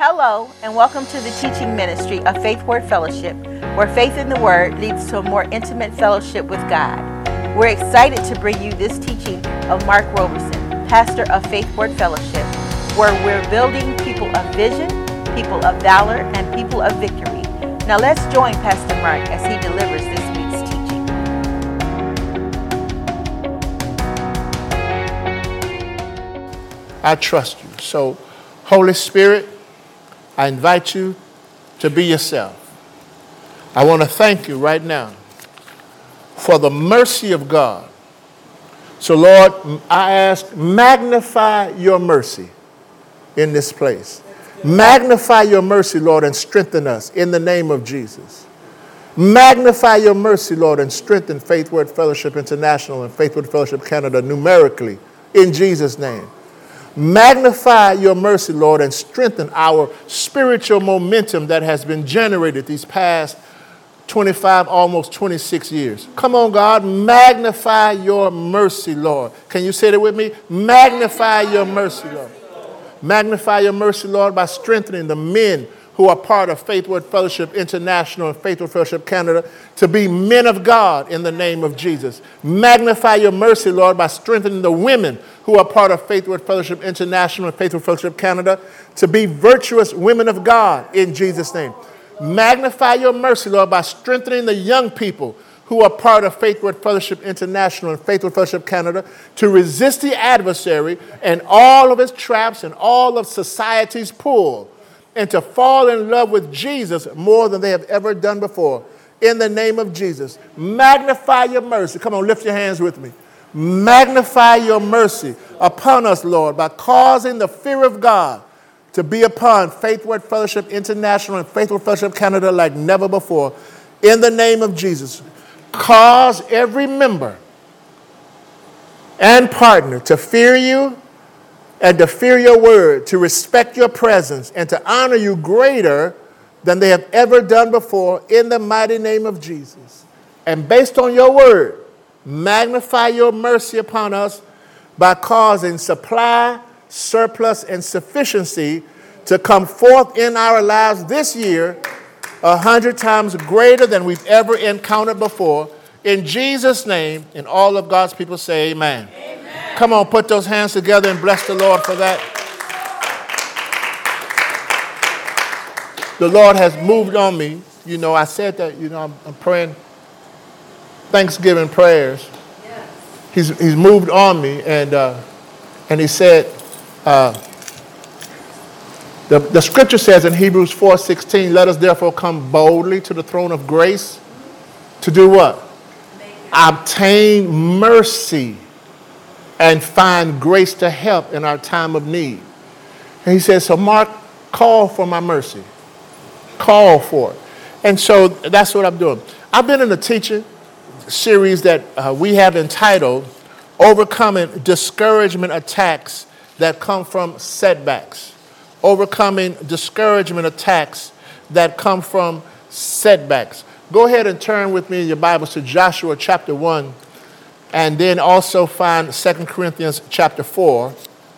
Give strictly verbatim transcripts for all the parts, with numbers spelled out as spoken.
Hello, and welcome to the teaching ministry of Faith Word Fellowship, where faith in the Word leads to a more intimate fellowship with God. We're excited to bring you this teaching of Mark Roberson, pastor of Faith Word Fellowship, where we're building people of vision, people of valor, and people of victory. Now let's join Pastor Mark as he delivers this week's teaching. I trust you. So, Holy Spirit, I invite you to be yourself. I want to thank you right now for the mercy of God. So, Lord, I ask, magnify your mercy in this place. Magnify your mercy, Lord, and strengthen us in the name of Jesus. Magnify your mercy, Lord, and strengthen Faith Word Fellowship International and Faith Word Fellowship Canada numerically in Jesus' name. Magnify your mercy, Lord, and strengthen our spiritual momentum that has been generated these past twenty-five, almost twenty-six years. Come on, God, magnify your mercy, Lord. Can you say that with me? Magnify your mercy, Lord. Magnify your mercy, Lord, by strengthening the men who are part of Faith Word Fellowship International and Faith Word Fellowship Canada to be men of God in the name of Jesus. Magnify your mercy, Lord, by strengthening the women who are part of Faith Word Fellowship International and Faith Word Fellowship Canada to be virtuous women of God in Jesus' name. Magnify your mercy, Lord, by strengthening the young people who are part of Faith Word Fellowship International and Faith Word Fellowship Canada to resist the adversary and all of his traps and all of society's pull, and to fall in love with Jesus more than they have ever done before. In the name of Jesus, magnify your mercy. Come on, lift your hands with me. Magnify your mercy upon us, Lord, by causing the fear of God to be upon Faith Word Fellowship International and Faith Word Fellowship Canada like never before. In the name of Jesus, cause every member and partner to fear you and to fear your word, to respect your presence, and to honor you greater than they have ever done before in the mighty name of Jesus. And based on your word, magnify your mercy upon us by causing supply, surplus, and sufficiency to come forth in our lives this year a hundred times greater than we've ever encountered before. In Jesus' name, and all of God's people say amen. Amen. Come on, put those hands together and bless the Lord for that. The Lord has moved on me. You know, I said that, you know, I'm, I'm praying Thanksgiving prayers. Yes. He's he's moved on me, and uh, and he said, uh, the, the scripture says in Hebrews four sixteen, let us therefore come boldly to the throne of grace to do what? Obtain mercy and find grace to help in our time of need. And he says, so Mark, call for my mercy. Call for it. And so that's what I'm doing. I've been in a teaching series that uh, we have entitled Overcoming Discouragement Attacks That Come from Setbacks. Overcoming discouragement attacks that come from setbacks. Go ahead and turn with me in your Bibles to Joshua chapter one, and then also find Second Corinthians chapter four.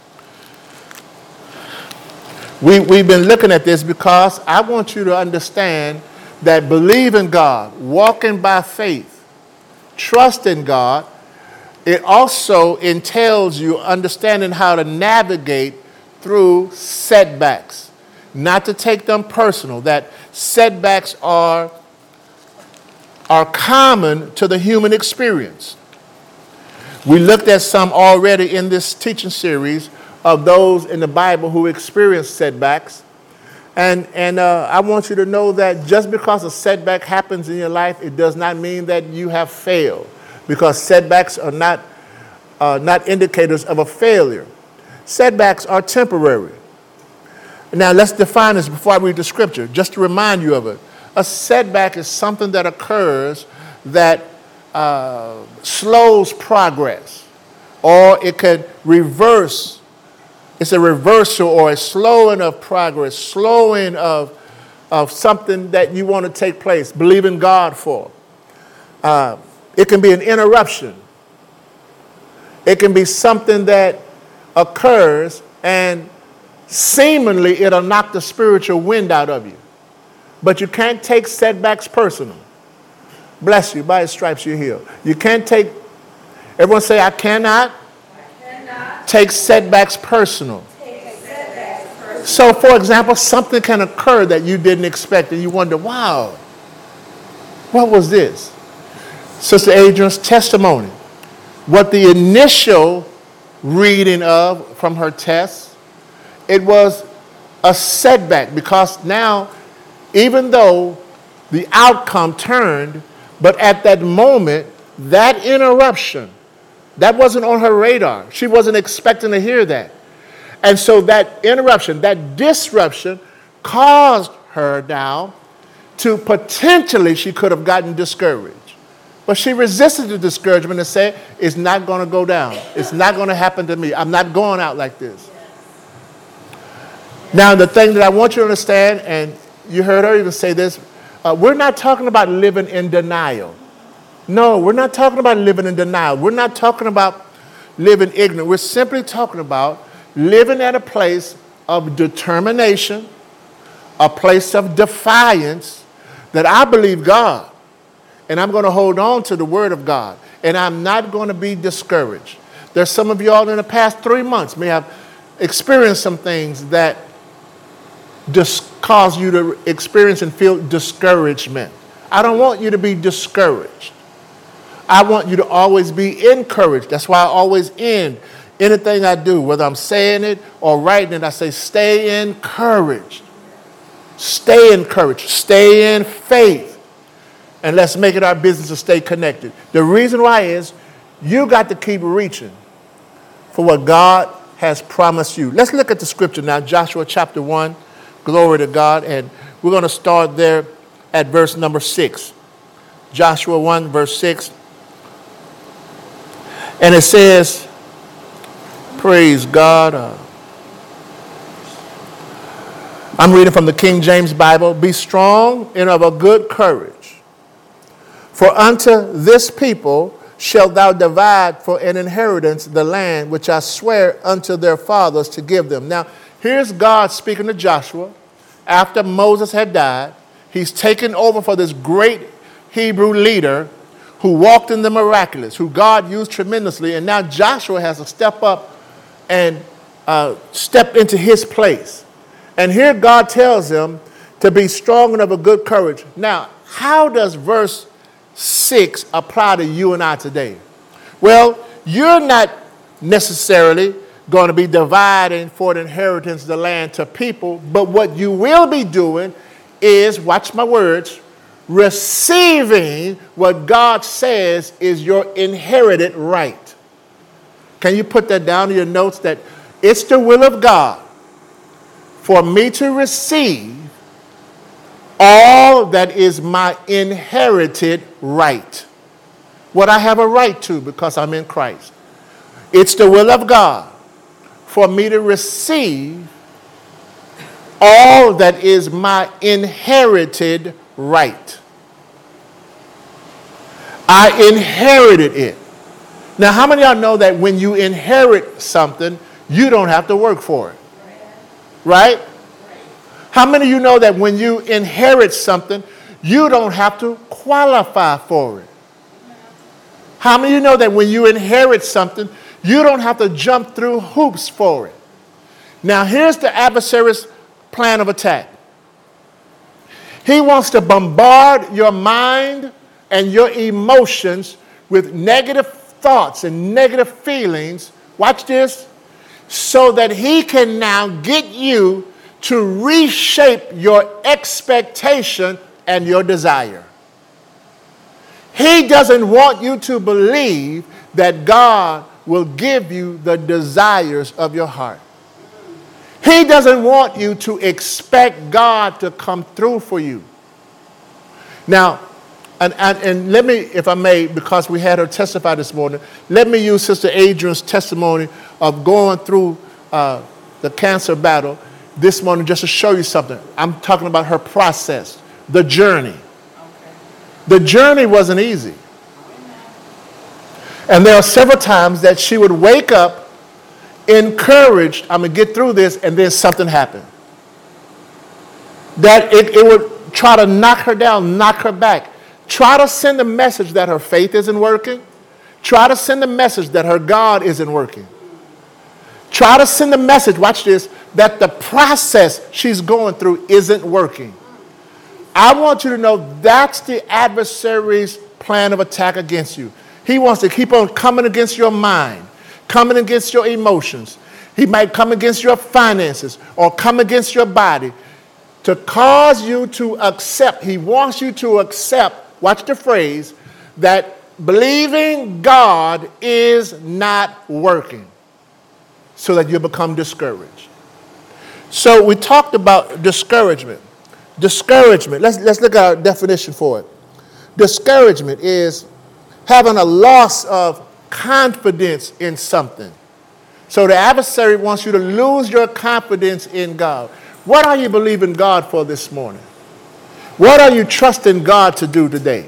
We, we've been looking at this because I want you to understand that believing God, walking by faith, trusting God, it also entails you understanding how to navigate through setbacks. Not to take them personal, that setbacks are, are common to the human experience. We looked at some already in this teaching series of those in the Bible who experienced setbacks. And, and uh, I want you to know that just because a setback happens in your life, it does not mean that you have failed, because setbacks are not, uh, not indicators of a failure. Setbacks are temporary. Now let's define this before I read the scripture, just to remind you of it. A setback is something that occurs that uh, slows progress, or it could reverse. It's a reversal or a slowing of progress, slowing of, of something that you want to take place, believe in God for. Uh, it can be an interruption. It can be something that occurs and seemingly it'll knock the spiritual wind out of you. But you can't take setbacks personal. Bless you. By his stripes you're healed. You can't take, everyone say, I cannot, I cannot take setbacks personal. Take setbacks personal. So, for example, something can occur that you didn't expect and you wonder, wow, what was this? Sister Adrian's testimony. What the initial reading of from her test, it was a setback because now, even though the outcome turned, but at that moment, that interruption, that wasn't on her radar. She wasn't expecting to hear that. And so that interruption, that disruption caused her now to potentially, she could have gotten discouraged. But she resisted the discouragement and said, it's not going to go down. It's not going to happen to me. I'm not going out like this. Now, the thing that I want you to understand, and you heard her even say this, uh, we're not talking about living in denial. No, we're not talking about living in denial. We're not talking about living ignorant. We're simply talking about living at a place of determination, a place of defiance that I believe God. And I'm going to hold on to the word of God. And I'm not going to be discouraged. There's some of y'all in the past three months may have experienced some things that dis- cause you to experience and feel discouragement. I don't want you to be discouraged. I want you to always be encouraged. That's why I always end anything I do, whether I'm saying it or writing it, I say stay encouraged. Stay encouraged. Stay in faith. And let's make it our business to stay connected. The reason why is you got to keep reaching for what God has promised you. Let's look at the scripture now, Joshua chapter one. Glory to God. And we're going to start there at verse number six. Joshua one, verse six. And it says, praise God. Uh, I'm reading from the King James Bible. Be strong and of a good courage. For unto this people shalt thou divide for an inheritance the land which I swear unto their fathers to give them. Now, here's God speaking to Joshua after Moses had died. He's taken over for this great Hebrew leader who walked in the miraculous, who God used tremendously. And now Joshua has to step up and uh, step into his place. And here God tells him to be strong and of a good courage. Now, how does verse six apply to you and I today? Well, you're not necessarily going to be dividing for an inheritance the land to people, but what you will be doing is, watch my words, receiving what God says is your inherited right. Can you put that down in your notes that it's the will of God for me to receive all that is my inherited right. What I have a right to because I'm in Christ. It's the will of God for me to receive all that is my inherited right. I inherited it. Now, how many of y'all know that when you inherit something, you don't have to work for it? Right? How many of you know that when you inherit something, you don't have to qualify for it? How many of you know that when you inherit something, you don't have to jump through hoops for it? Now, here's the adversary's plan of attack. He wants to bombard your mind and your emotions with negative thoughts and negative feelings. Watch this. So that he can now get you to reshape your expectation and your desire. He doesn't want you to believe that God will give you the desires of your heart. He doesn't want you to expect God to come through for you. Now, and, and, and let me, if I may, because we had her testify this morning, let me use Sister Adrian's testimony of going through uh, the cancer battle this morning just to show you something. I'm talking about her process, the journey. Okay. The journey wasn't easy. And there are several times that she would wake up encouraged, I'm going to get through this, and then something happened. That it, it would try to knock her down, knock her back. Try to send a message that her faith isn't working. Try to send a message that her God isn't working. Try to send a message, watch this, that the process she's going through isn't working. I want you to know that's the adversary's plan of attack against you. He wants to keep on coming against your mind, coming against your emotions. He might come against your finances or come against your body to cause you to accept. He wants you to accept, watch the phrase, that believing God is not working, so that you become discouraged. So we talked about discouragement. Discouragement, let's, let's look at our definition for it. Discouragement is having a loss of confidence in something. So the adversary wants you to lose your confidence in God. What are you believing God for this morning? What are you trusting God to do today?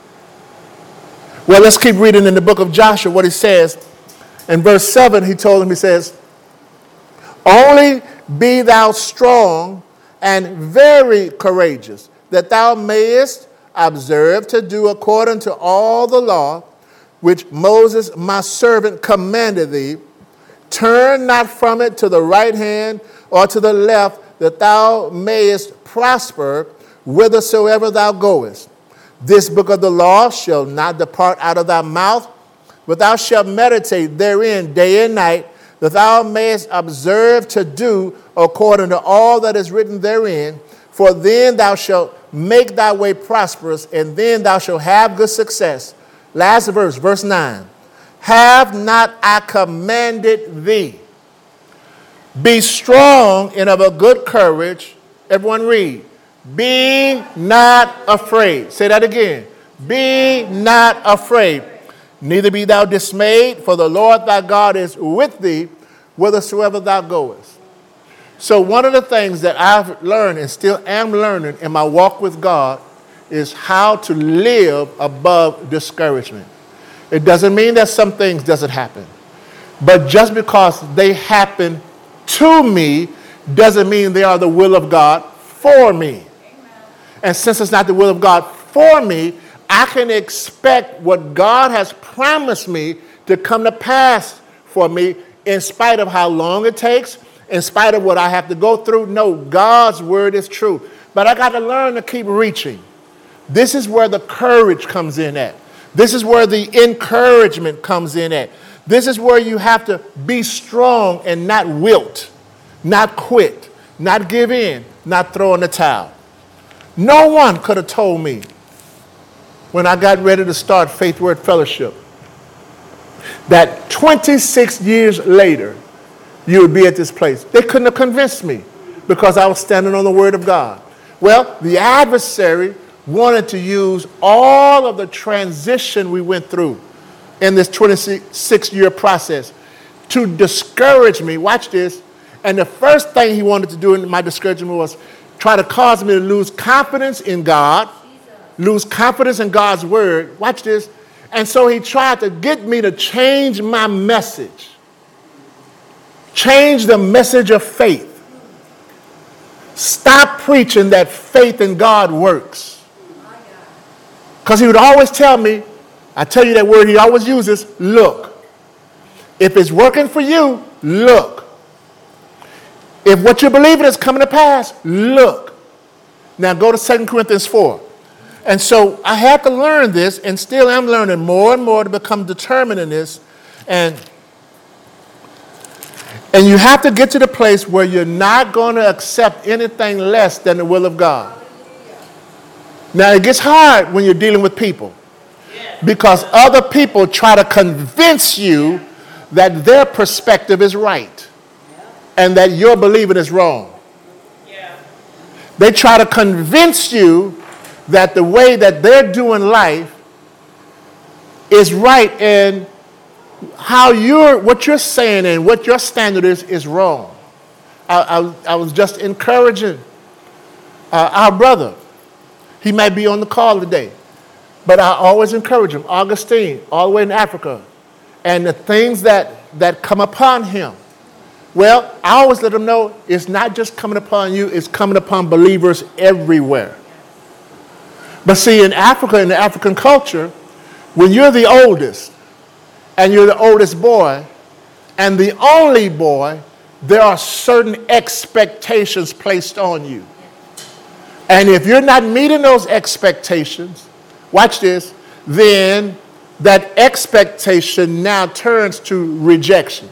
Well, let's keep reading in the book of Joshua what he says. In verse seven, he told him, he says, only be thou strong and very courageous, that thou mayest observe to do according to all the law which Moses my servant commanded thee. Turn not from it to the right hand or to the left, that thou mayest prosper whithersoever thou goest. This book of the law shall not depart out of thy mouth, but thou shalt meditate therein day and night, that thou mayest observe to do according to all that is written therein. For then thou shalt make thy way prosperous, and then thou shalt have good success. Last verse, verse nine. Have not I commanded thee? Be strong and of a good courage. Everyone read. Be not afraid. Say that again. Be not afraid. Neither be thou dismayed, for the Lord thy God is with thee whithersoever thou goest. So one of the things that I've learned and still am learning in my walk with God is how to live above discouragement. It doesn't mean that some things doesn't happen. But just because they happen to me doesn't mean they are the will of God for me. Amen. And since it's not the will of God for me, I can expect what God has promised me to come to pass for me in spite of how long it takes, in spite of what I have to go through. No, God's word is true. But I got to learn to keep reaching. This is where the courage comes in at. This is where the encouragement comes in at. This is where you have to be strong and not wilt, not quit, not give in, not throw in the towel. No one could have told me when I got ready to start Faith Word Fellowship that twenty-six years later you would be at this place. They couldn't have convinced me because I was standing on the Word of God. Well, the adversary wanted to use all of the transition we went through in this twenty-six year process to discourage me. Watch this. And the first thing he wanted to do in my discouragement was try to cause me to lose confidence in God, lose confidence in God's word. Watch this. And so he tried to get me to change my message, change the message of faith. Stop preaching that faith in God works. Because he would always tell me, I tell you that word he always uses, look. If it's working for you, look. If what you're believing is coming to pass, look. Now go to Second Corinthians four. And so I had to learn this, and still am learning more and more to become determined in this. And, and you have to get to the place where you're not going to accept anything less than the will of God. Now it gets hard when you're dealing with people, because other people try to convince you that their perspective is right and that your believing is wrong. They try to convince you that the way that they're doing life is right, and how you're, what you're saying and what your standard is, is wrong. I, I, I was just encouraging uh, our brother. He might be on the call today, but I always encourage him, Augustine, all the way in Africa, and the things that, that come upon him. Well, I always let them know it's not just coming upon you, it's coming upon believers everywhere. But see, in Africa, in the African culture, when you're the oldest, and you're the oldest boy, and the only boy, there are certain expectations placed on you. And if you're not meeting those expectations, watch this, then that expectation now turns to rejection.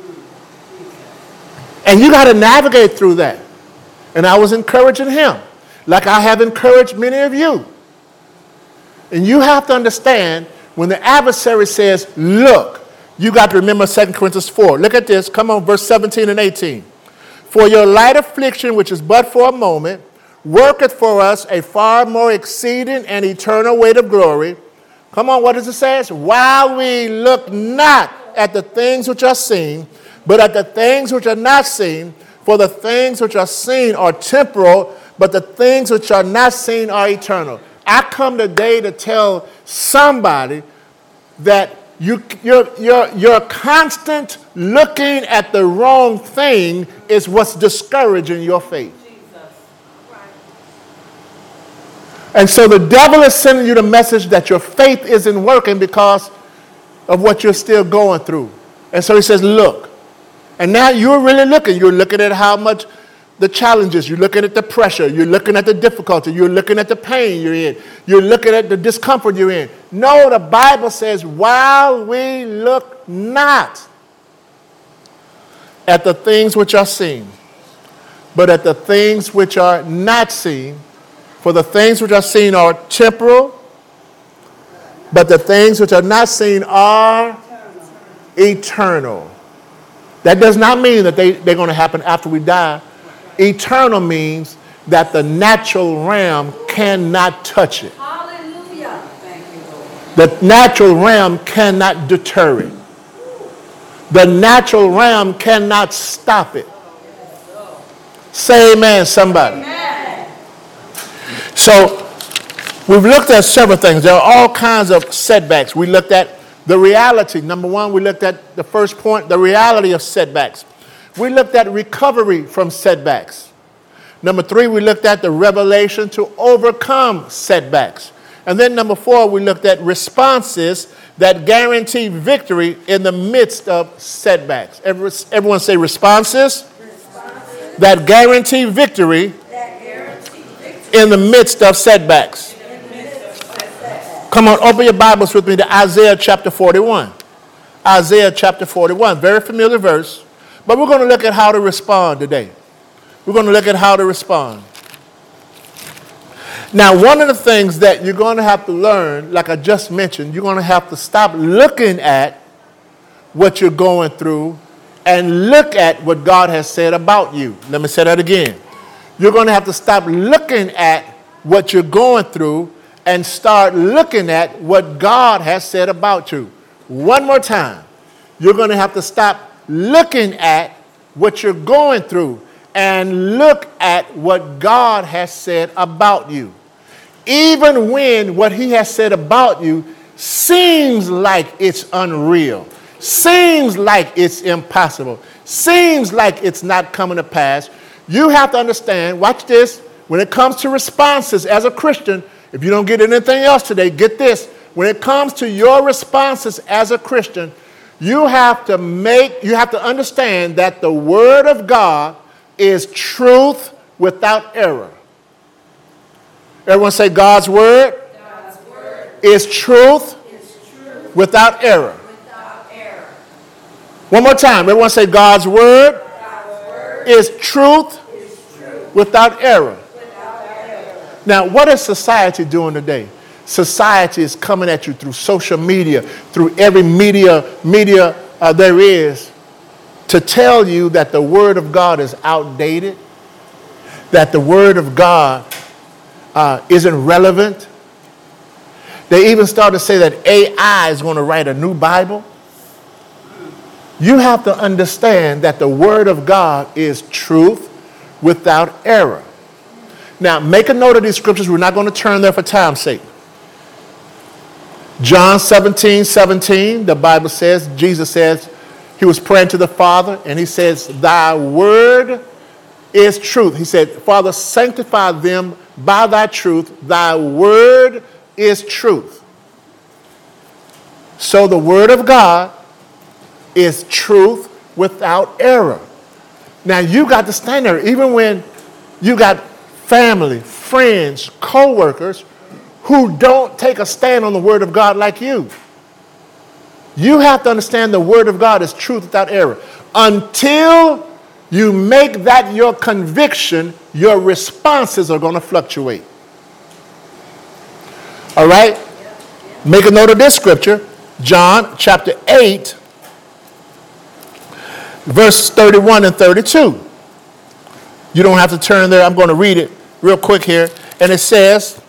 And you got to navigate through that. And I was encouraging him, like I have encouraged many of you. And you have to understand, when the adversary says, look, you got to remember Second Corinthians four. Look at this. Come on, verse seventeen and eighteen. For your light affliction, which is but for a moment, worketh for us a far more exceeding and eternal weight of glory. Come on, what does it say? While we look not at the things which are seen, but at the things which are not seen. For the things which are seen are temporal, but the things which are not seen are eternal. I come today to tell somebody that you, you're, you're, you're constant looking at the wrong thing is what's discouraging your faith. And so the devil is sending you the message that your faith isn't working because of what you're still going through. And so he says, look. And now you're really looking. You're looking at how much the challenges. You're looking at the pressure. You're looking at the difficulty. You're looking at the pain you're in. You're looking at the discomfort you're in. No, the Bible says, while we look not at the things which are seen, but at the things which are not seen. For the things which are seen are temporal, but the things which are not seen are eternal. That does not mean that they, they're going to happen after we die. Eternal means that the natural realm cannot touch it. Hallelujah. Thank you, Lord. The natural realm cannot deter it. The natural realm cannot stop it. Say amen, somebody. Amen. So we've looked at several things. There are all kinds of setbacks. We looked at the reality. Number one, we looked at the first point, the reality of setbacks. We looked at recovery from setbacks. Number three, we looked at the revelation to overcome setbacks. And then number four, we looked at responses that guarantee victory in the midst of setbacks. Everyone say responses, responses. that guarantee victory, that guarantee victory. in the midst of setbacks. In the midst of setbacks. Come on, open your Bibles with me to Isaiah chapter forty-one. Isaiah chapter forty-one, very familiar verse. But we're going to look at how to respond today. We're going to look at how to respond. Now, one of the things that you're going to have to learn, like I just mentioned, you're going to have to stop looking at what you're going through and look at what God has said about you. Let me say that again. You're going to have to stop looking at what you're going through and start looking at what God has said about you. One more time. You're going to have to stop looking at what you're going through and look at what God has said about you. Even when what he has said about you seems like it's unreal, seems like it's impossible, seems like it's not coming to pass, you have to understand, watch this, when it comes to responses as a Christian, if you don't get anything else today, get this. When it comes to your responses as a Christian, you have to make, you have to understand that the Word of God is truth without error. Everyone say God's Word, God's word is truth, is truth without error. without error. One more time. Everyone say God's Word, God's word is truth is truth without error. without error. Now, what is society doing today? Society is coming at you through social media, through every media media uh, there is, to tell you that the Word of God is outdated, that the Word of God uh, isn't relevant. They even start to say that A I is going to write a new Bible. You have to understand that the Word of God is truth without error. Now, make a note of these scriptures. We're not going to turn there for time's sake. John seventeen, seventeen, the Bible says, Jesus says, He was praying to the Father, and he says, thy word is truth. He said, Father, sanctify them by thy truth. Thy word is truth. So the word of God is truth without error. Now you got to stand there, even when you got family, friends, co-workers who don't take a stand on the word of God like you. You have to understand the word of God is truth without error. Until you make that your conviction, your responses are going to fluctuate. All right? Make a note of this scripture. John chapter eight, verses thirty-one and thirty-two. You don't have to turn there. I'm going to read it real quick here. And it says,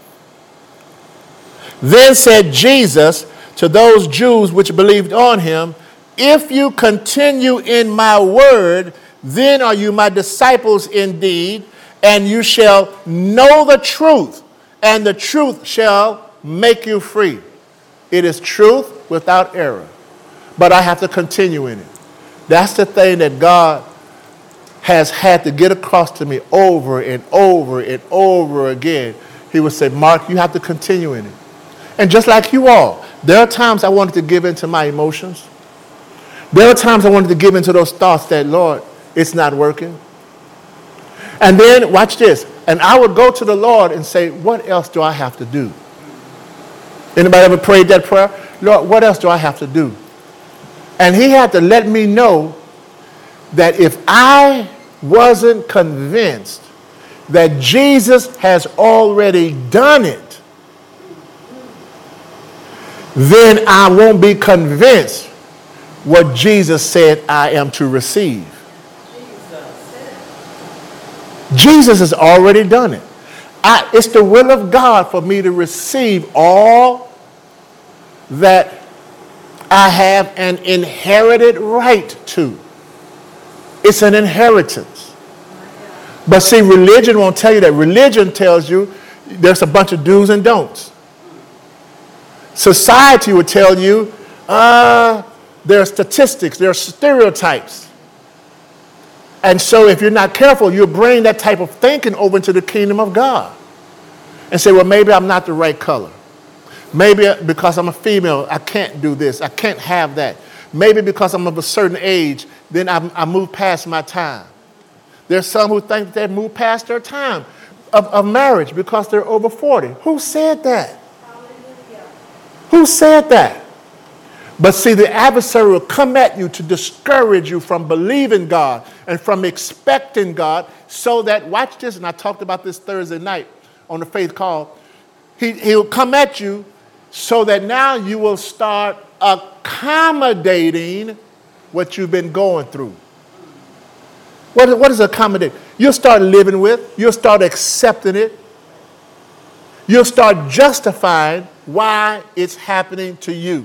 then said Jesus to those Jews which believed on him, if you continue in my word, then are you my disciples indeed, and you shall know the truth, and the truth shall make you free. It is truth without error. But I have to continue in it. That's the thing that God has had to get across to me over and over and over again. He would say, Mark, you have to continue in it. And just like you all, there are times I wanted to give in to my emotions. There are times I wanted to give in to those thoughts that, Lord, it's not working. And then, watch this. And I would go to the Lord and say, what else do I have to do? Anybody ever prayed that prayer? Lord, what else do I have to do? And he had to let me know that if I wasn't convinced that Jesus has already done it, then I won't be convinced what Jesus said I am to receive. Jesus has already done it. I, it's the will of God for me to receive all that I have an inherited right to. It's an inheritance. But see, religion won't tell you that. Religion tells you there's a bunch of do's and don'ts. Society would tell you uh, there are statistics, there are stereotypes. And so if you're not careful, you'll bring that type of thinking over into the kingdom of God. And say, well, maybe I'm not the right color. Maybe because I'm a female, I can't do this. I can't have that. Maybe because I'm of a certain age, then I, I move past my time. There's some who think that they move past their time of, of marriage because they're over forty. Who said that? Hallelujah. Who said that? But see, the adversary will come at you to discourage you from believing God and from expecting God so that, watch this, and I talked about this Thursday night on the faith call, he, he'll come at you so that now you will start accommodating what you've been going through. What, what is accommodate? You'll start living with, you'll start accepting it, you'll start justifying why it's happening to you.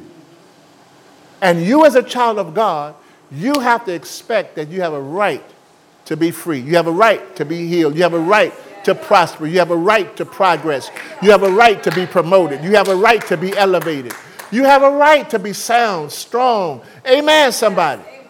And you as a child of God, you have to expect that you have a right to be free. You have a right to be healed. You have a right to prosper. You have a right to progress. You have a right to be promoted. You have a right to be elevated. You have a right to be sound, strong. Amen, somebody. Amen.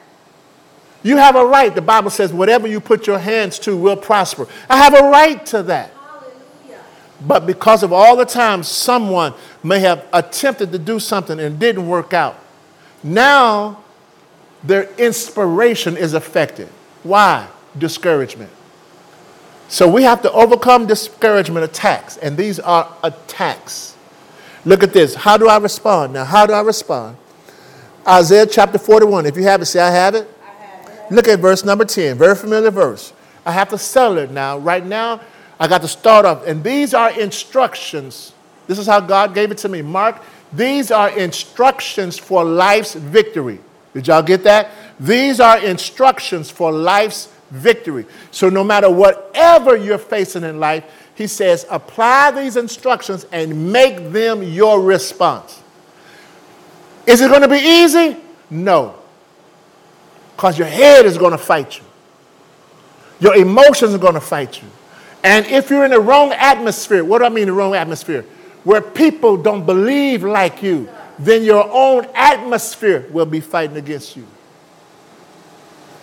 You have a right. The Bible says whatever you put your hands to will prosper. I have a right to that. Hallelujah. But because of all the times someone may have attempted to do something and it didn't work out, now their inspiration is affected. Why? Discouragement. So we have to overcome discouragement attacks, and these are attacks. Look at this. How do I respond? Now, how do I respond? Isaiah chapter forty-one. If you have it, say, I have it. I have it. Look at verse number ten. Very familiar verse. I have to settle it now. Right now, I got to start off. And these are instructions. This is how God gave it to me. Mark, these are instructions for life's victory. Did y'all get that? These are instructions for life's victory. So no matter whatever you're facing in life, he says, apply these instructions and make them your response. Is it going to be easy? No. Because your head is going to fight you. Your emotions are going to fight you. And if you're in the wrong atmosphere, what do I mean the wrong atmosphere? Where people don't believe like you, then your own atmosphere will be fighting against you.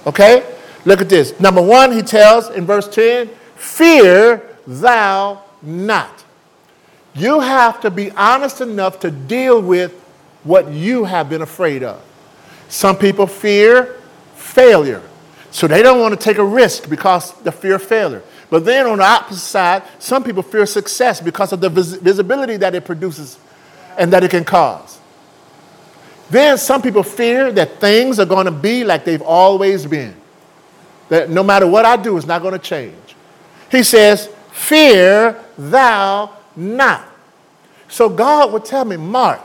Okay? Look at this. Number one, he tells in verse ten, fear thou not. You have to be honest enough to deal with what you have been afraid of. Some people fear failure. So they don't want to take a risk because the fear of failure. But then on the opposite side, some people fear success because of the vis- visibility that it produces and that it can cause. Then some people fear that things are going to be like they've always been. That no matter what I do, it's not going to change. He says, fear thou not. So God would tell me, Mark,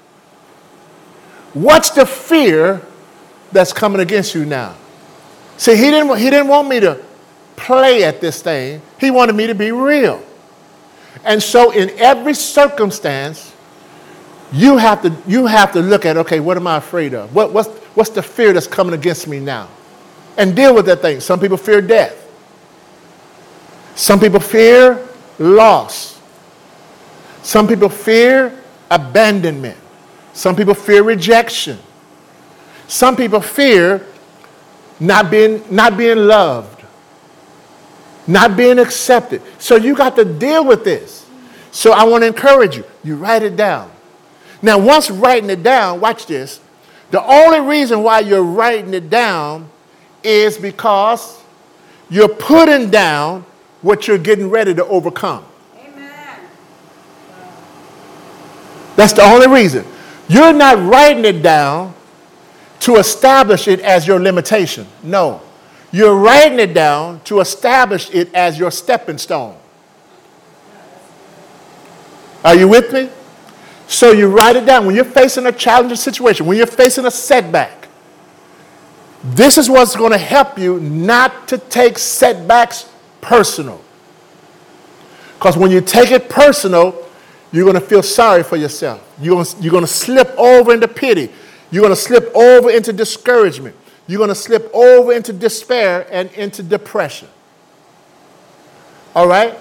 what's the fear that's coming against you now? See, he didn't, he didn't want me to play at this thing. He wanted me to be real. And so in every circumstance, you have to, you have to look at, okay, what am I afraid of? What, what's, what's the fear that's coming against me now? And deal with that thing. Some people fear death. Some people fear loss. Some people fear abandonment. Some people fear rejection. Some people fear not being, not being loved, not being accepted. So you got to deal with this. So I want to encourage you. You write it down. Now, once writing it down, watch this. The only reason why you're writing it down is because you're putting down what you're getting ready to overcome. Amen. That's the only reason. You're not writing it down to establish it as your limitation. No. You're writing it down to establish it as your stepping stone. Are you with me? So you write it down. When you're facing a challenging situation, when you're facing a setback, this is what's going to help you not to take setbacks personal. Because when you take it personal, you're going to feel sorry for yourself. You're going to, you're going to slip over into pity. You're going to slip over into discouragement. You're going to slip over into despair and into depression. All right?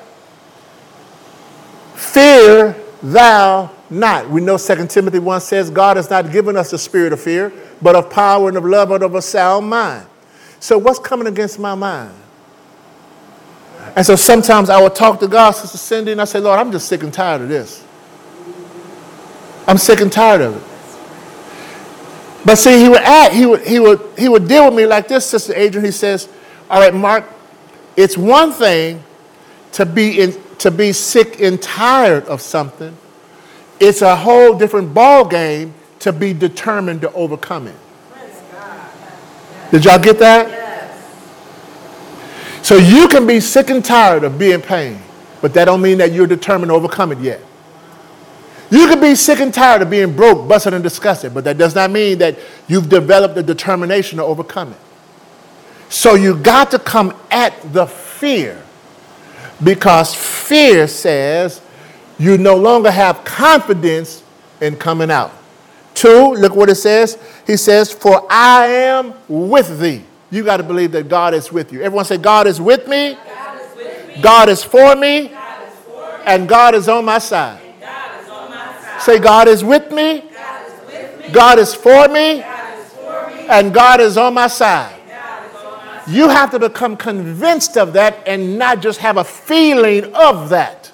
Fear thou not. We know Second Timothy one says God has not given us the spirit of fear, but of power and of love and of a sound mind. So what's coming against my mind? And so sometimes I will talk to God, Sister Cindy, and I say, Lord, I'm just sick and tired of this. I'm sick and tired of it. But see, he would act, he would, he would, he would deal with me like this, Sister Adrian. He says, all right, Mark, it's one thing to be in, to be sick and tired of something. It's a whole different ball game to be determined to overcome it. Did y'all get that? Yes. So you can be sick and tired of being in pain, but that don't mean that you're determined to overcome it yet. You can be sick and tired of being broke, busted, and disgusted, but that does not mean that you've developed the determination to overcome it. So you got to come at the fear, because fear says you no longer have confidence in coming out. Two, look what it says. He says, for I am with thee. You got to believe that God is with you. Everyone say, God is with me. God is with me. God is for me. God is for me. And God is on my side. And God is on my side. Say, God is with me. God is with me. God is for me. God is for me. And God is on my side. God is on my side. You have to become convinced of that and not just have a feeling of that.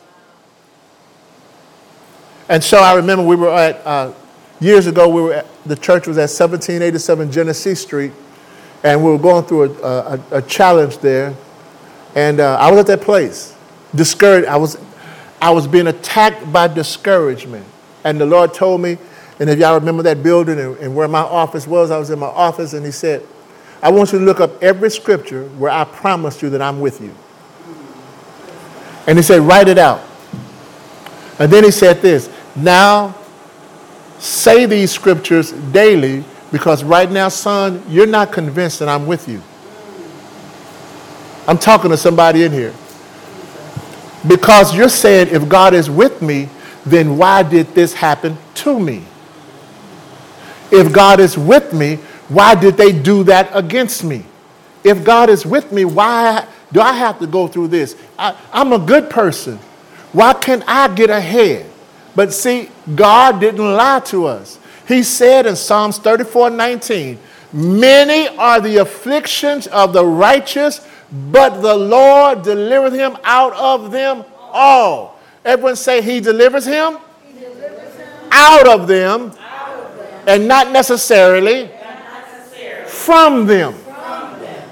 And so I remember we were at, uh, years ago, we were at, the church was at seventeen eighty-seven Genesee Street, and we were going through a, a, a challenge there. And uh, I was at that place, discouraged. I was, I was being attacked by discouragement. And the Lord told me, and if y'all remember that building and, and where my office was, I was in my office, and he said, I want you to look up every scripture where I promised you that I'm with you. And he said, write it out. And then he said this, now say these scriptures daily, because right now, son, you're not convinced that I'm with you. I'm talking to somebody in here. Because you're saying, if God is with me, then why did this happen to me? If God is with me, why did they do that against me? If God is with me, why do I have to go through this? I, I'm a good person. Why can't I get ahead? But see, God didn't lie to us. He said in Psalms thirty-four nineteen, Many are the afflictions of the righteous, but the Lord delivereth him out of them all. Everyone say he delivers him, he delivers him out of them, out of them. And not necessarily, and not necessarily from them. From them.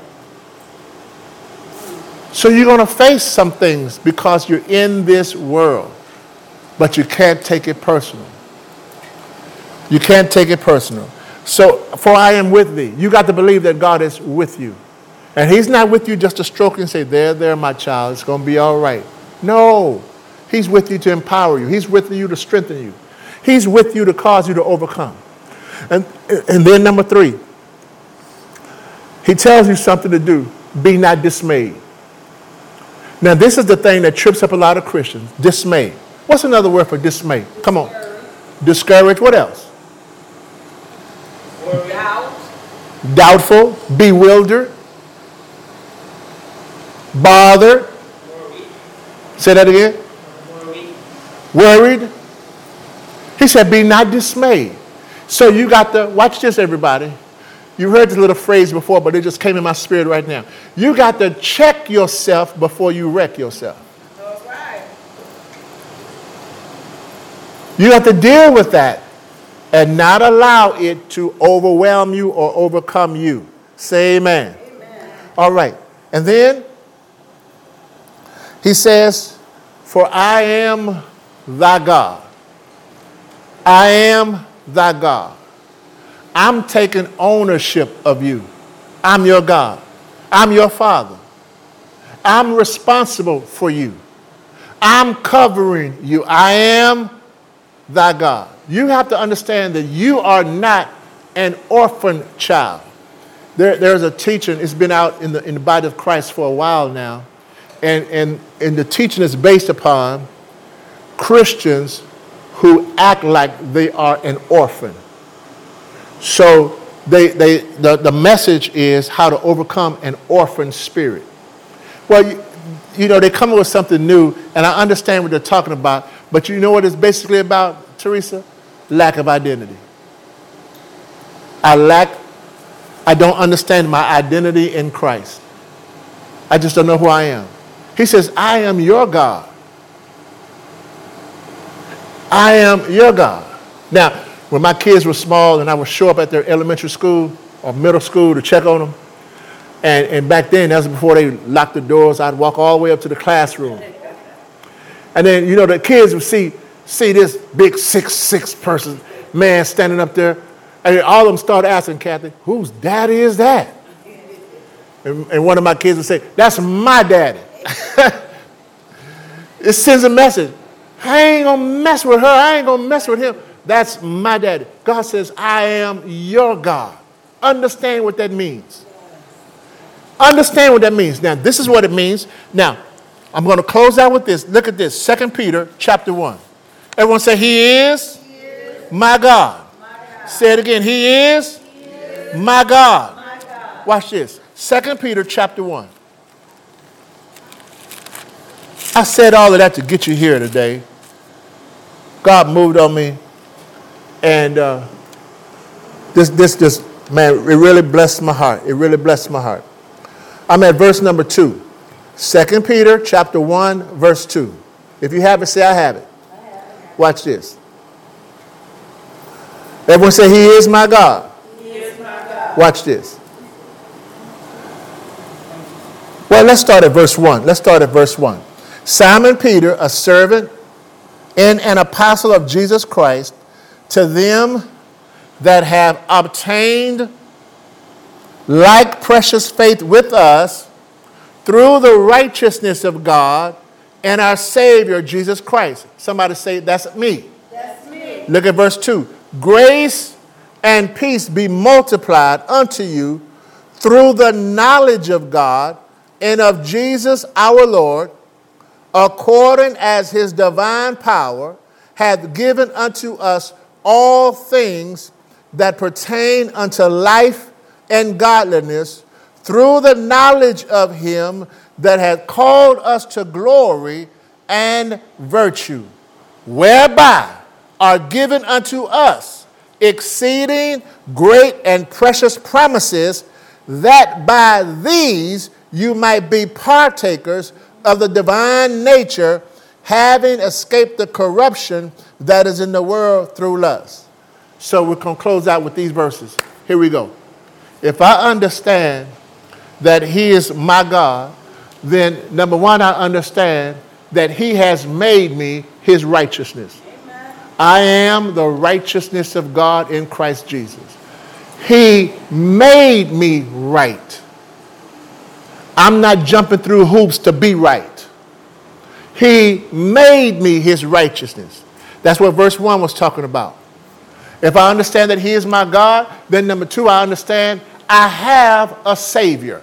So you're going to face some things because you're in this world, but you can't take it personal. You can't take it personal. So, for I am with thee. You got to believe that God is with you. And he's not with you just to stroke and say, there, there, my child, it's going to be all right. No. He's with you to empower you. He's with you to strengthen you. He's with you to cause you to overcome. And, and then number three, he tells you something to do. Be not dismayed. Now, this is the thing that trips up a lot of Christians. Dismay. What's another word for dismay? Come on. Discouraged. What else? Doubt. Doubtful, bewildered, bothered. Worried. Say that again. Worried. Worried. He said, be not dismayed. So you got to, watch this, everybody. You heard this little phrase before, but it just came in my spirit right now. You got to check yourself before you wreck yourself. That's right. You have to deal with that and not allow it to overwhelm you or overcome you. Say amen. Amen. All right. And then he says, for I am thy God. I am thy God. I'm taking ownership of you. I'm your God. I'm your Father. I'm responsible for you. I'm covering you. I am thy God. You have to understand that you are not an orphan child. There, there's a teaching, it's been out in the, in the body of Christ for a while now, and, and, and the teaching is based upon Christians who act like they are an orphan. So they, they, the, the message is how to overcome an orphan spirit. Well, you, you know, they come up with something new, and I understand what they're talking about, but you know what it's basically about, Teresa? Lack of identity. I lack, I don't understand my identity in Christ. I just don't know who I am. He says, I am your God. I am your God. Now, when my kids were small and I would show up at their elementary school or middle school to check on them, and, and back then, that was before they locked the doors, I'd walk all the way up to the classroom. And then, you know, the kids would see, see this big six six person man standing up there, and all of them started asking Kathy, whose daddy is that? And, and one of my kids would say, that's my daddy. It sends a message. I ain't going to mess with her. I ain't going to mess with him. That's my daddy. God says, I am your God. Understand what that means. Understand what that means. Now, this is what it means. Now, I'm going to close out with this. Look at this. Second Peter chapter one. Everyone say, he is, he is my, God. my God. Say it again. He is, he is my, God. my God. Watch this. Second Peter chapter one. I said all of that to get you here today. God moved on me. And uh, this, this, this, man, it really blessed my heart. It really blessed my heart. I'm at verse number two. Second Peter chapter one, verse two. If you have it, say I have it. I have it. Watch this. Everyone say, he is my God. He is my God. Watch this. Well, let's start at verse one. Let's start at verse one. Simon Peter, a servant and an apostle of Jesus Christ, to them that have obtained like precious faith with us through the righteousness of God and our Savior, Jesus Christ. Somebody say, that's me. That's me. Look at verse two. Grace and peace be multiplied unto you through the knowledge of God and of Jesus our Lord, according as his divine power hath given unto us all things that pertain unto life and godliness, through the knowledge of him that hath called us to glory and virtue, whereby are given unto us exceeding great and precious promises, that by these you might be partakers of the divine nature, having escaped the corruption that is in the world through lust. So we're going to close out with these verses. Here we go. If I understand that he is my God, then number one, I understand that he has made me his righteousness. Amen. I am the righteousness of God in Christ Jesus. He made me right. I'm not jumping through hoops to be right. He made me his righteousness. That's what verse one was talking about. If I understand that he is my God, then number two, I understand I have a Savior.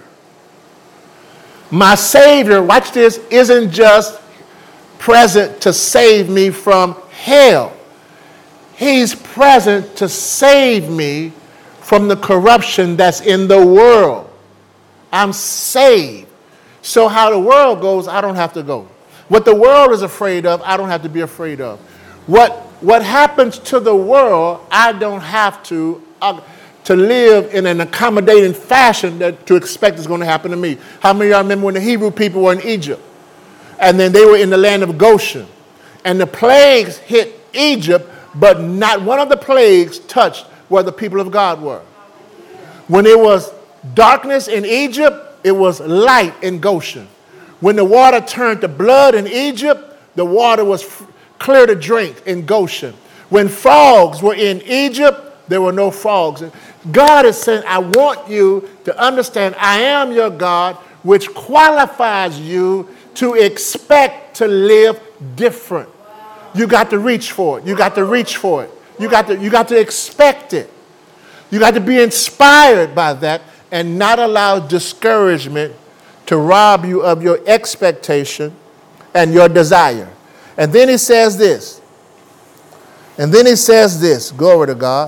My Savior, watch this, isn't just present to save me from hell. He's present to save me from the corruption that's in the world. I'm saved. So how the world goes, I don't have to go. What the world is afraid of, I don't have to be afraid of. What, what happens to the world, I don't have to, uh, to live in an accommodating fashion that to expect is going to happen to me. How many of y'all remember when the Hebrew people were in Egypt? And then they were in the land of Goshen. And the plagues hit Egypt, but not one of the plagues touched where the people of God were. When it was darkness in Egypt, it was light in Goshen. When the water turned to blood in Egypt, the water was f- clear to drink in Goshen. When frogs were in Egypt, there were no frogs. God is saying, I want you to understand I am your God, which qualifies you to expect to live different. You got to reach for it. You got to reach for it. You got to, you got to expect it. You got to be inspired by that and not allow discouragement to rob you of your expectation and your desire. And then he says this. And then he says this. Glory to God.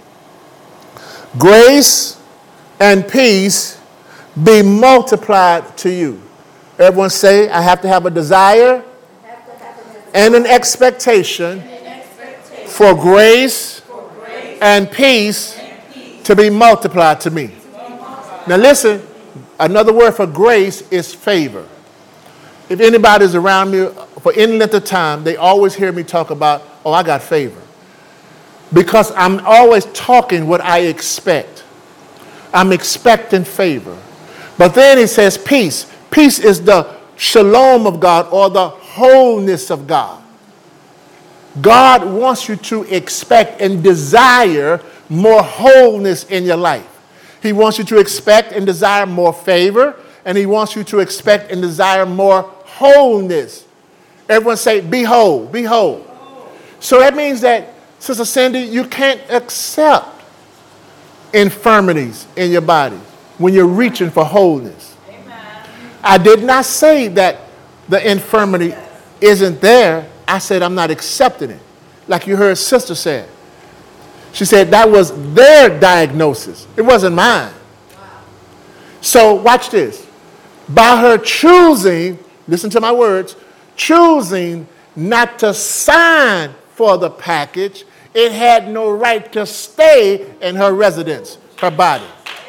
Grace and peace be multiplied to you. Everyone say, I have to have a desire and an expectation for grace and peace to be multiplied to me. Now listen, another word for grace is favor. If anybody's around me for any length of time, they always hear me talk about, oh, I got favor. Because I'm always talking what I expect. I'm expecting favor. But then he says peace. Peace is the shalom of God or the wholeness of God. God wants you to expect and desire more wholeness in your life. He wants you to expect and desire more favor, and he wants you to expect and desire more wholeness. Everyone say, be whole, be whole. So that means that, Sister Cindy, you can't accept infirmities in your body when you're reaching for wholeness. Amen. I did not say that the infirmity isn't there. I said I'm not accepting it. Like you heard Sister said. She said that was their diagnosis. It wasn't mine. Wow. So watch this. By her choosing, listen to my words, choosing not to sign for the package, it had no right to stay in her residence, her body.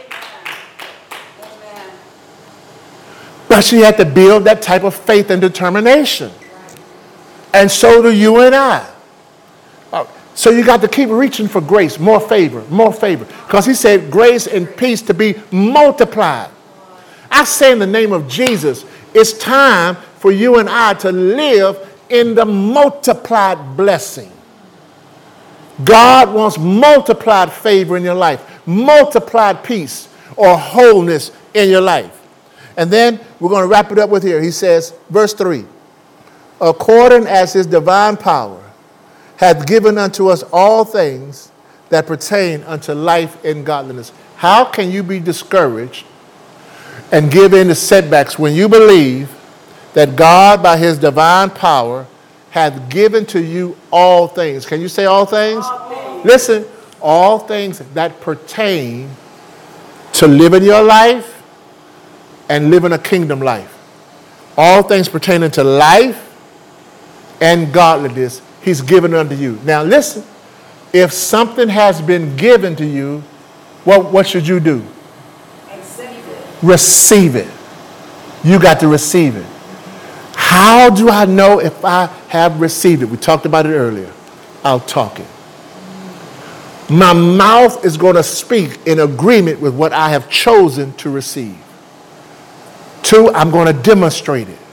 Amen. But she had to build that type of faith and determination. And so do you and I. So you got to keep reaching for grace, more favor, more favor. Because he said grace and peace to be multiplied. I say in the name of Jesus, it's time for you and I to live in the multiplied blessing. God wants multiplied favor in your life, multiplied peace or wholeness in your life. And then we're going to wrap it up with here. He says, verse three, according as his divine power hath given unto us all things that pertain unto life and godliness. How can you be discouraged and give in to setbacks when you believe that God, by his divine power, hath given to you all things? Can you say all things? All things. Listen, all things that pertain to living your life and living a kingdom life. All things pertaining to life and godliness, he's given unto you. Now listen, if something has been given to you, what, what should you do? Accept it. Receive it. You got to receive it. How do I know if I have received it? We talked about it earlier. I'll talk it. My mouth is going to speak in agreement with what I have chosen to receive. Two, I'm going to demonstrate it.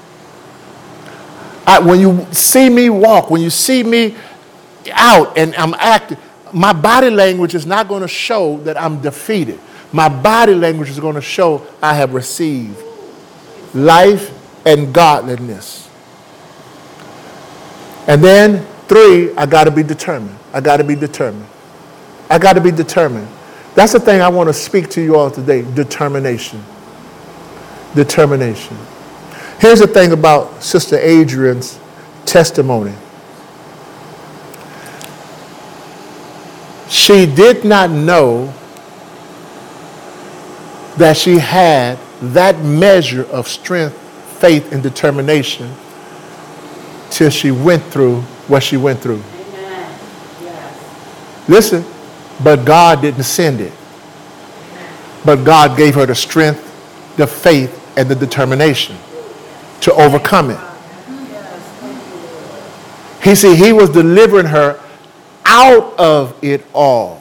I, when you see me walk, when you see me out and I'm acting, my body language is not going to show that I'm defeated. My body language is going to show I have received life and godliness. And then three, I got to be determined. I got to be determined. I got to be determined. That's the thing I want to speak to you all today, determination. Determination. Here's the thing about Sister Adrian's testimony. She did not know that she had that measure of strength, faith, and determination till she went through what she went through. Amen. Yes. Listen, but God didn't send it. But God gave her the strength, the faith, and the determination to overcome it. He said he was delivering her out of it all.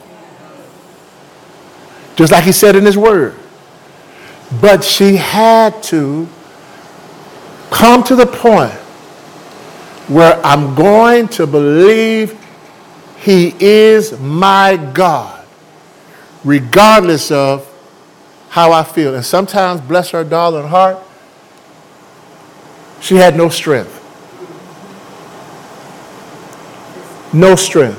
Just like he said in his word. But she had to come to the point where I'm going to believe he is my God, regardless of how I feel. And sometimes, bless her darling heart, she had no strength. No strength.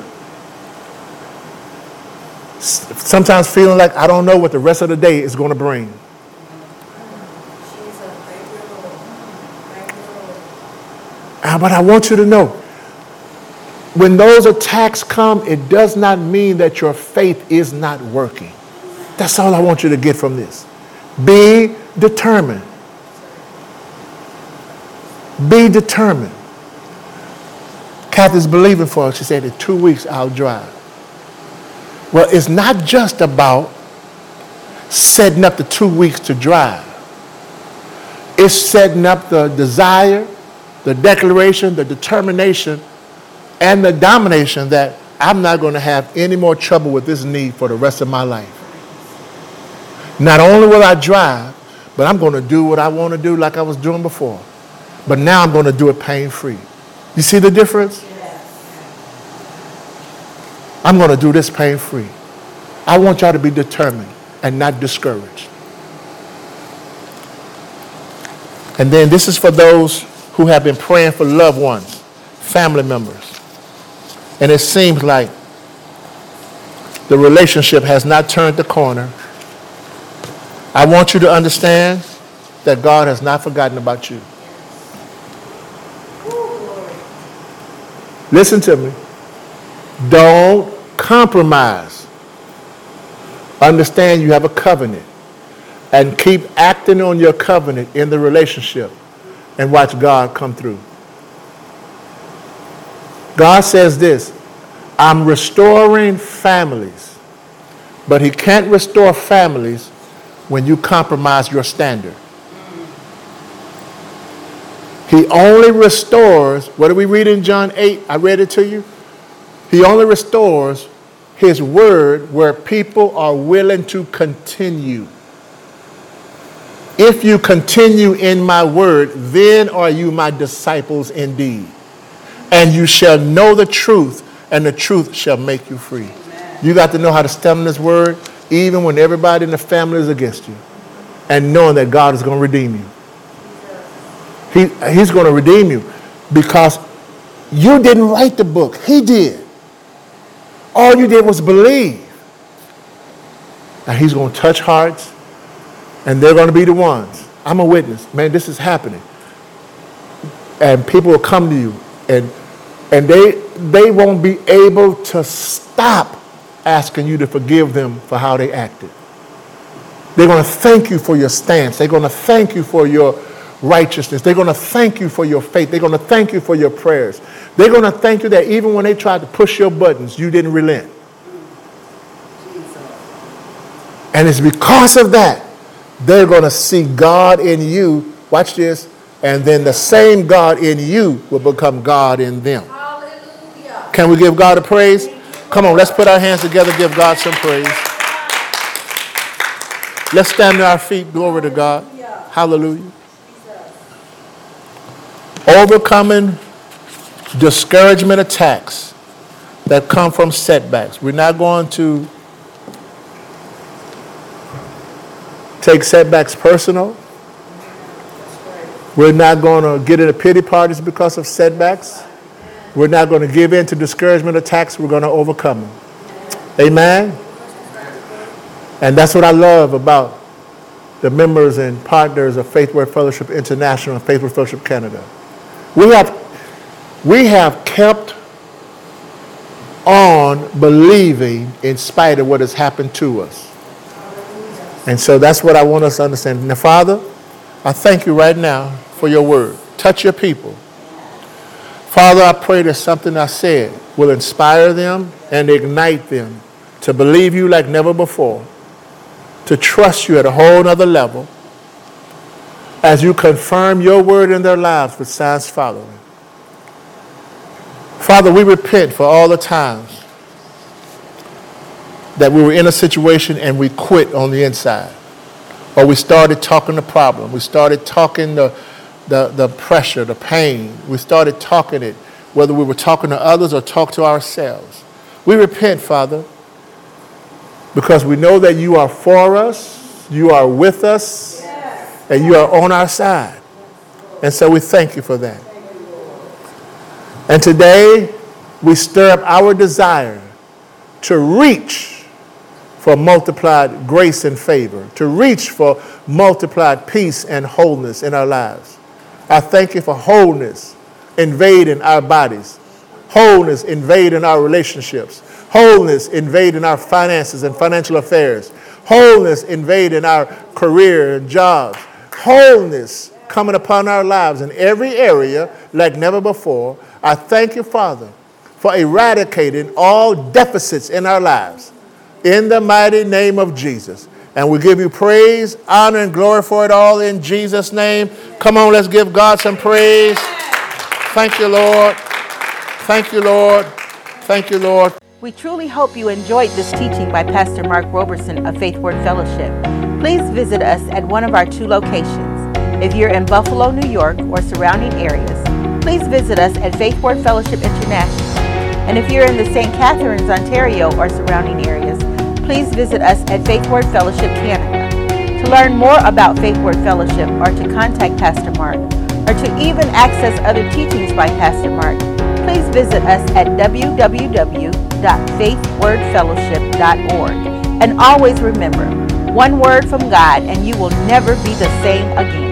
Sometimes feeling like I don't know what the rest of the day is going to bring. Uh, But I want you to know, when those attacks come, it does not mean that your faith is not working. That's all I want you to get from this. Be determined. Be determined. Kathy's believing for us. She said, in two weeks, I'll drive. Well, it's not just about setting up the two weeks to drive. It's setting up the desire, the declaration, the determination, and the domination that I'm not going to have any more trouble with this knee for the rest of my life. Not only will I drive, but I'm going to do what I want to do like I was doing before. But now I'm going to do it pain-free. You see the difference? I'm going to do this pain-free. I want y'all to be determined and not discouraged. And then this is for those who have been praying for loved ones, family members. And it seems like the relationship has not turned the corner. I want you to understand that God has not forgotten about you. Listen to me. Don't compromise. Understand you have a covenant. And keep acting on your covenant in the relationship. And watch God come through. God says this, I'm restoring families. But he can't restore families when you compromise your standard. He only restores, what do we read in John eight? I read it to you. He only restores his word where people are willing to continue. If you continue in my word, then are you my disciples indeed. And you shall know the truth, and the truth shall make you free. Amen. You got to know how to stand on this word, even when everybody in the family is against you. And knowing that God is going to redeem you. He, he's going to redeem you because you didn't write the book. He did. All you did was believe. And he's going to touch hearts, and they're going to be the ones. I'm a witness. Man, this is happening. And people will come to you, and and they they won't be able to stop asking you to forgive them for how they acted. They're going to thank you for your stance. They're going to thank you for your righteousness. They're going to thank you for your faith. They're going to thank you for your prayers. They're going to thank you that even when they tried to push your buttons, you didn't relent. And it's because of that, they're going to see God in you. Watch this. And then the same God in you will become God in them. Hallelujah. Can we give God a praise? Come on, let's put our hands together, give God some praise. Let's stand to our feet. Glory to God. Hallelujah. Overcoming discouragement attacks that come from setbacks. We're not going to take setbacks personal. We're not going to get into pity parties because of setbacks. We're not going to give in to discouragement attacks. We're going to overcome them. Amen? And that's what I love about the members and partners of Faith Word Fellowship International and Faith Word Fellowship Canada. We have, we have kept on believing in spite of what has happened to us. And so that's what I want us to understand. Now, Father, I thank you right now for your word. Touch your people. Father, I pray that something I said will inspire them and ignite them to believe you like never before, to trust you at a whole nother level as you confirm your word in their lives with signs following. Father, we repent for all the times that we were in a situation and we quit on the inside. Or we started talking the problem. We started talking the, the, the pressure, the pain. We started talking it, whether we were talking to others or talk to ourselves. We repent, Father, because we know that you are for us, you are with us, yes, and you are on our side. And so we thank you for that. And today, we stir up our desire to reach for multiplied grace and favor, to reach for multiplied peace and wholeness in our lives. I thank you for wholeness invading our bodies, wholeness invading our relationships, wholeness invading our finances and financial affairs, wholeness invading our career and jobs, wholeness coming upon our lives in every area like never before. I thank you, Father, for eradicating all deficits in our lives. In the mighty name of Jesus. And we give you praise, honor, and glory for it all in Jesus' name. Come on, let's give God some praise. Thank you, Lord. Thank you, Lord. Thank you, Lord. We truly hope you enjoyed this teaching by Pastor Mark Roberson of Faith Word Fellowship. Please visit us at one of our two locations. If you're in Buffalo, New York, or surrounding areas, please visit us at Faith Word Fellowship International. And if you're in the Saint Catharines, Ontario, or surrounding areas, please visit us at Faith Word Fellowship Canada. To learn more about Faith Word Fellowship or to contact Pastor Mark or to even access other teachings by Pastor Mark, please visit us at w w w dot faith word fellowship dot org. And always remember, one word from God and you will never be the same again.